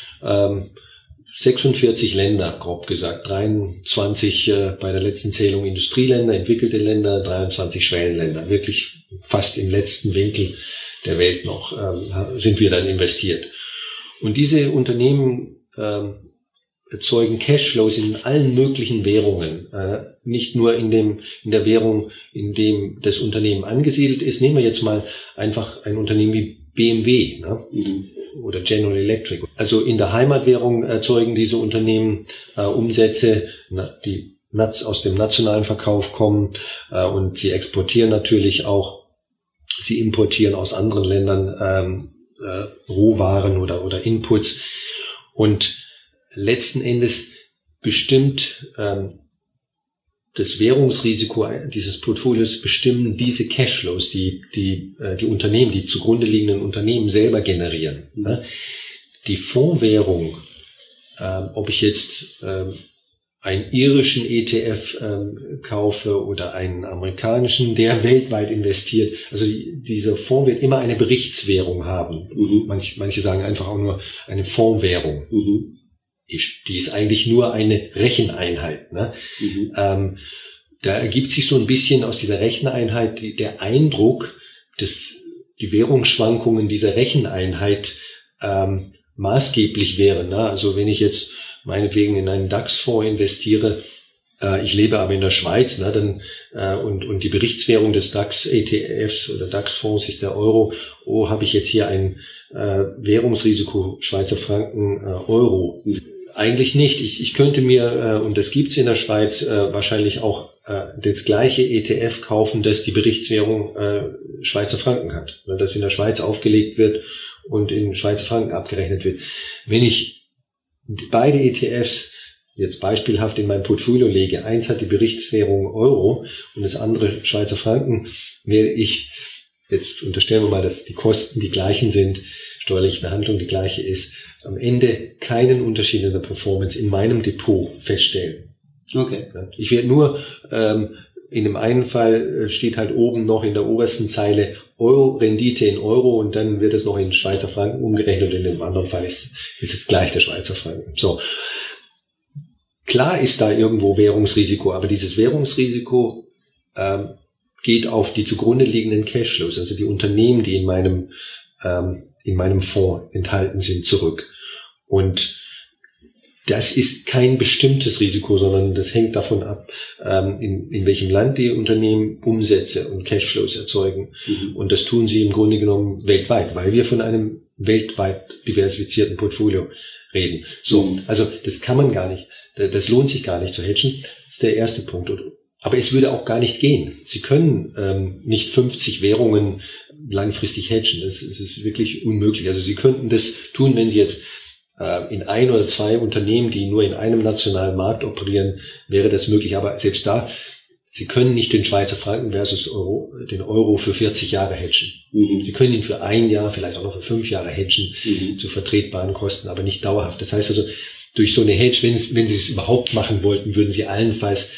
46 Länder, grob gesagt, 23 bei der letzten Zählung Industrieländer, entwickelte Länder, 23 Schwellenländer, wirklich fast im letzten Winkel der Welt noch sind wir dann investiert. Und diese Unternehmen erzeugen Cashflows in allen möglichen Währungen, nicht nur in der Währung, in dem das Unternehmen angesiedelt ist. Nehmen wir jetzt mal einfach ein Unternehmen wie BMW, ne? Oder General Electric. Also in der Heimatwährung erzeugen diese Unternehmen Umsätze, die aus dem nationalen Verkauf kommen, und sie exportieren natürlich auch. Sie importieren aus anderen Ländern Rohwaren oder Inputs. Und letzten Endes bestimmt das Währungsrisiko dieses Portfolios bestimmen diese Cashflows, die Unternehmen, die zugrunde liegenden Unternehmen selber generieren. Ne? Die Fondswährung, ob ich jetzt einen irischen ETF kaufe oder einen amerikanischen, der weltweit investiert, also dieser Fonds wird immer eine Berichtswährung haben. Manche sagen einfach auch nur eine Fondswährung. Die ist eigentlich nur eine Recheneinheit. Ne? Da ergibt sich so ein bisschen aus dieser Recheneinheit der Eindruck, dass die Währungsschwankungen dieser Recheneinheit maßgeblich wären. Ne? Also wenn ich jetzt meinetwegen in einen DAX-Fonds investiere, ich lebe aber in der Schweiz, ne, dann und die Berichtswährung des DAX-ETFs oder DAX-Fonds ist der Euro, habe ich jetzt hier ein Währungsrisiko Schweizer Franken Euro. Eigentlich nicht. Ich könnte mir, und das gibt's in der Schweiz, wahrscheinlich auch das gleiche ETF kaufen, das die Berichtswährung Schweizer Franken hat, das in der Schweiz aufgelegt wird und in Schweizer Franken abgerechnet wird. Wenn ich beide ETFs jetzt beispielhaft in mein Portfolio lege, eins hat die Berichtswährung Euro und das andere Schweizer Franken, werde ich, jetzt unterstellen wir mal, dass die Kosten die gleichen sind, steuerliche Behandlung die gleiche ist, am Ende keinen Unterschied in der Performance in meinem Depot feststellen. Okay. Ich werde nur, in dem einen Fall steht halt oben noch in der obersten Zeile Euro, Rendite in Euro und dann wird es noch in Schweizer Franken umgerechnet. In dem anderen Fall ist es gleich der Schweizer Franken. So. Klar ist da irgendwo Währungsrisiko, aber dieses Währungsrisiko geht auf die zugrunde liegenden Cashflows, also die Unternehmen, die in meinem Fonds enthalten sind, zurück. Und das ist kein bestimmtes Risiko, sondern das hängt davon ab, in welchem Land die Unternehmen Umsätze und Cashflows erzeugen. Und das tun sie im Grunde genommen weltweit, weil wir von einem weltweit diversifizierten Portfolio reden. So, also das kann man gar nicht, das lohnt sich gar nicht zu hedgen. Das ist der erste Punkt. Aber es würde auch gar nicht gehen. Sie können nicht 50 Währungen langfristig hedgen. Das ist wirklich unmöglich. Also Sie könnten das tun, wenn Sie jetzt in ein oder zwei Unternehmen, die nur in einem nationalen Markt operieren, wäre das möglich. Aber selbst da, Sie können nicht den Schweizer Franken versus den Euro für 40 Jahre hedgen. Sie können ihn für ein Jahr, vielleicht auch noch für 5 Jahre hedgen, zu vertretbaren Kosten, aber nicht dauerhaft. Das heißt also, durch so eine Hedge, wenn Sie es überhaupt machen wollten, würden Sie allenfalls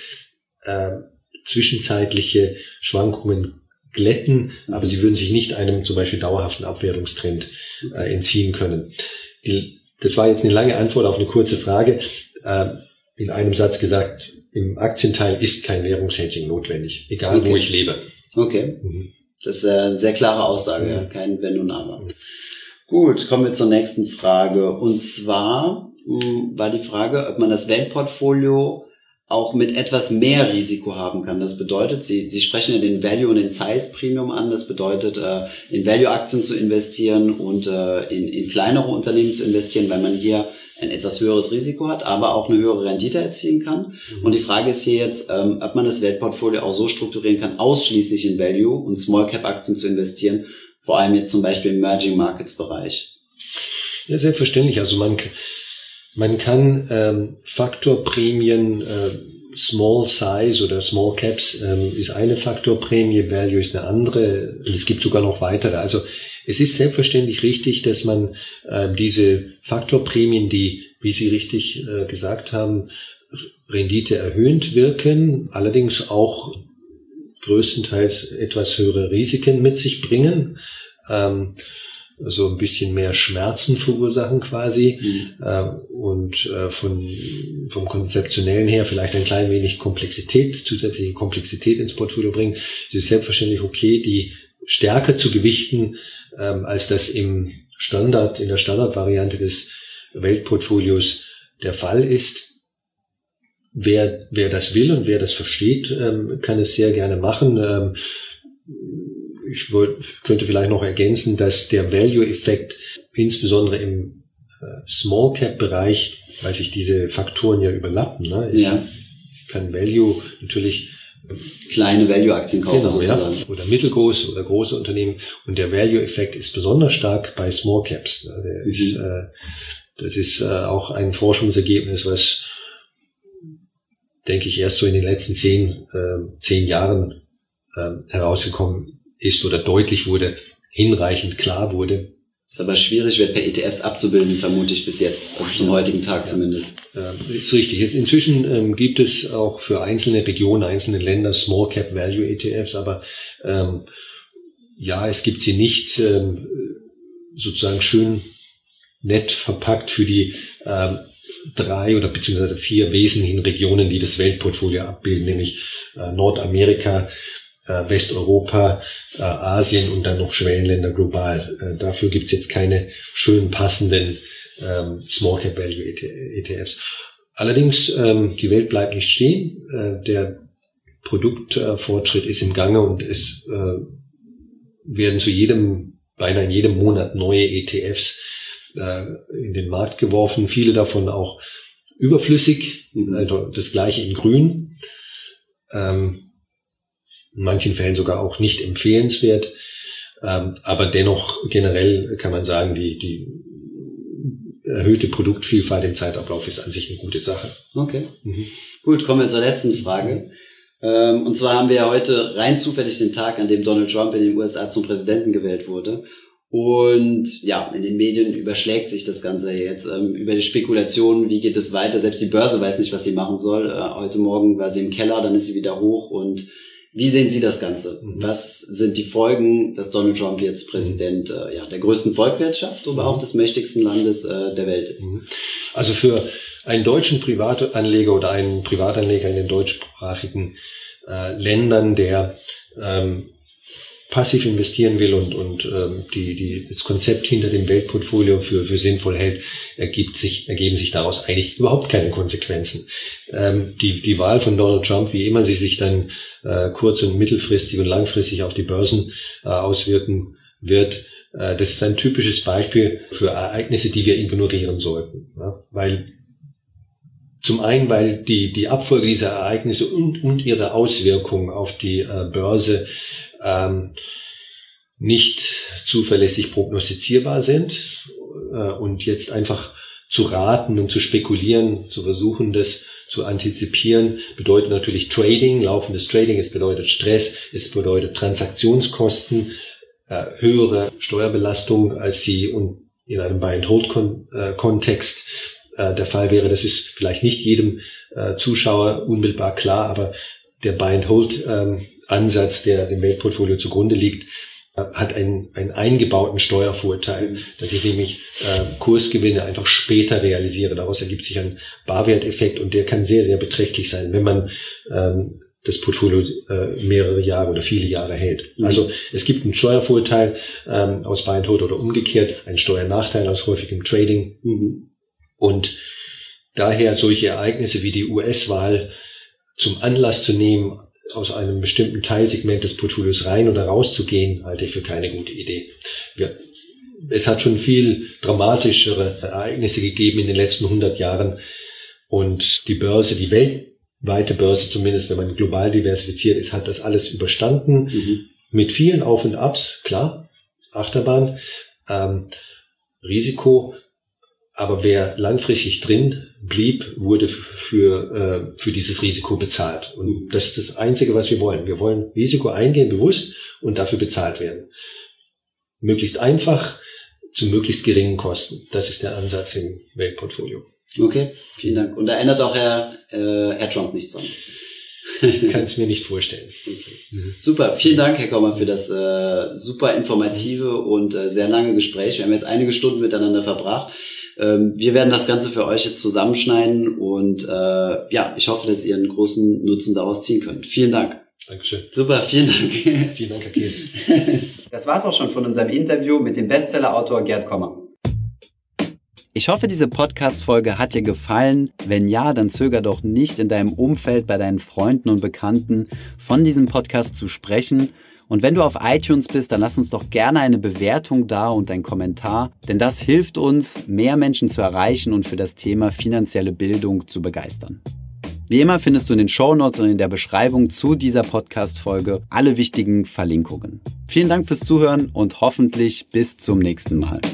zwischenzeitliche Schwankungen glätten, aber Sie würden sich nicht einem zum Beispiel dauerhaften Abwertungstrend entziehen können. Das war jetzt eine lange Antwort auf eine kurze Frage. In einem Satz gesagt, im Aktienteil ist kein Währungshedging notwendig, egal wo ich lebe. Okay. Das ist eine sehr klare Aussage, kein Wenn und Aber. Gut, kommen wir zur nächsten Frage. Und zwar war die Frage, ob man das Weltportfolio auch mit etwas mehr Risiko haben kann. Das bedeutet, Sie sprechen ja den Value und den Size Premium an. Das bedeutet, in Value-Aktien zu investieren und in kleinere Unternehmen zu investieren, weil man hier ein etwas höheres Risiko hat, aber auch eine höhere Rendite erzielen kann. Und die Frage ist hier jetzt, ob man das Weltportfolio auch so strukturieren kann, ausschließlich in Value und Small-Cap-Aktien zu investieren, vor allem jetzt zum Beispiel im Emerging Markets-Bereich. Ja, selbstverständlich. Also man kann Faktorprämien, Small Size oder Small Caps ist eine Faktorprämie, Value ist eine andere und es gibt sogar noch weitere. Also es ist selbstverständlich richtig, dass man diese Faktorprämien, die, wie Sie richtig gesagt haben, Rendite erhöhend wirken, allerdings auch größtenteils etwas höhere Risiken mit sich bringen, also ein bisschen mehr Schmerzen verursachen quasi und vom Konzeptionellen her vielleicht ein klein wenig zusätzliche Komplexität ins Portfolio bringen. Es ist selbstverständlich okay, die stärker zu gewichten, als das in der Standardvariante des Weltportfolios der Fall ist. Wer das will und wer das versteht, kann es sehr gerne machen. Ich könnte vielleicht noch ergänzen, dass der Value-Effekt insbesondere im Small-Cap-Bereich, weil sich diese Faktoren ja überlappen, ne? Ich kann Value natürlich kleine Value-Aktien kaufen, genau, sozusagen. Ja, oder mittelgroße oder große Unternehmen. Und der Value-Effekt ist besonders stark bei Small-Caps. Ne? Das ist auch ein Forschungsergebnis, was, denke ich, erst so in den letzten 10 Jahren herausgekommen ist oder deutlich wurde, hinreichend klar wurde. Ist aber schwierig, wird per ETFs abzubilden, vermute ich bis jetzt, also zum heutigen Tag zumindest. Ist richtig. Inzwischen gibt es auch für einzelne Regionen, einzelne Länder Small Cap Value ETFs, aber es gibt sie nicht sozusagen schön nett verpackt für die 3 oder beziehungsweise 4 wesentlichen Regionen, die das Weltportfolio abbilden, nämlich Nordamerika, Westeuropa, Asien und dann noch Schwellenländer global. Dafür gibt's jetzt keine schön passenden Small Cap Value ETFs. Allerdings, die Welt bleibt nicht stehen. Der Produktfortschritt ist im Gange und es werden beinahe in jedem Monat neue ETFs in den Markt geworfen. Viele davon auch überflüssig, also das gleiche in Grün. In manchen Fällen sogar auch nicht empfehlenswert, aber dennoch generell kann man sagen, die erhöhte Produktvielfalt im Zeitablauf ist an sich eine gute Sache. Okay, Gut, kommen wir zur letzten Frage. Und zwar haben wir ja heute rein zufällig den Tag, an dem Donald Trump in den USA zum Präsidenten gewählt wurde. Und ja, in den Medien überschlägt sich das Ganze jetzt über die Spekulation, wie geht es weiter. Selbst die Börse weiß nicht, was sie machen soll. Heute Morgen war sie im Keller, dann ist sie wieder hoch. Und wie sehen Sie das Ganze? Was sind die Folgen, dass Donald Trump jetzt Präsident der größten Volkswirtschaft, aber auch des mächtigsten Landes der Welt ist? Also für einen deutschen Privatanleger oder einen Privatanleger in den deutschsprachigen Ländern, der passiv investieren will und das Konzept hinter dem Weltportfolio für sinnvoll hält, ergeben sich daraus eigentlich überhaupt keine Konsequenzen. Die Wahl von Donald Trump, wie immer sie sich dann kurz- und mittelfristig und langfristig auf die Börsen auswirken wird, das ist ein typisches Beispiel für Ereignisse, die wir ignorieren sollten. Ja? Weil die Abfolge dieser Ereignisse und ihre Auswirkungen auf die Börse nicht zuverlässig prognostizierbar sind und jetzt einfach zu raten und zu spekulieren, zu versuchen, das zu antizipieren, bedeutet natürlich Trading, laufendes Trading, es bedeutet Stress, es bedeutet Transaktionskosten, höhere Steuerbelastung, als sie in einem Buy-and-Hold-Kontext der Fall wäre. Das ist vielleicht nicht jedem Zuschauer unmittelbar klar, aber der Buy-and-Hold-Ansatz, der dem Weltportfolio zugrunde liegt, hat einen eingebauten Steuervorteil, dass ich nämlich Kursgewinne einfach später realisiere. Daraus ergibt sich ein Barwerteffekt und der kann sehr, sehr beträchtlich sein. Wenn man das Portfolio mehrere Jahre oder viele Jahre hält. Also es gibt einen Steuervorteil aus Buy and Hold oder umgekehrt, einen Steuernachteil aus häufigem Trading. Und daher solche Ereignisse wie die US-Wahl zum Anlass zu nehmen, aus einem bestimmten Teilsegment des Portfolios rein oder rauszugehen, halte ich für keine gute Idee. Es hat schon viel dramatischere Ereignisse gegeben in den letzten 100 Jahren und die Börse, die weltweite Börse zumindest, wenn man global diversifiziert ist, hat das alles überstanden. Mit vielen Auf und Abs, klar, Achterbahn, Risiko, aber wer langfristig drin blieb, wurde für dieses Risiko bezahlt. Und das ist das Einzige, was wir wollen. Wir wollen Risiko eingehen, bewusst, und dafür bezahlt werden. Möglichst einfach, zu möglichst geringen Kosten. Das ist der Ansatz im Weltportfolio. Okay, vielen Dank. Und da ändert auch Herr Trump nichts dran. Ich kann es mir nicht vorstellen. Okay. Super, vielen Dank, Herr Kommer, für das super informative und sehr lange Gespräch. Wir haben jetzt einige Stunden miteinander verbracht. Wir werden das Ganze für euch jetzt zusammenschneiden und ich hoffe, dass ihr einen großen Nutzen daraus ziehen könnt. Vielen Dank. Dankeschön. Super, vielen Dank. Vielen Dank, Herr Kehl. Das war's auch schon von unserem Interview mit dem Bestseller-Autor Gerd Kommer. Ich hoffe, diese Podcast-Folge hat dir gefallen. Wenn ja, dann zöger doch nicht, in deinem Umfeld, bei deinen Freunden und Bekannten von diesem Podcast zu sprechen. Und wenn du auf iTunes bist, dann lass uns doch gerne eine Bewertung da und einen Kommentar, denn das hilft uns, mehr Menschen zu erreichen und für das Thema finanzielle Bildung zu begeistern. Wie immer findest du in den Shownotes und in der Beschreibung zu dieser Podcast-Folge alle wichtigen Verlinkungen. Vielen Dank fürs Zuhören und hoffentlich bis zum nächsten Mal.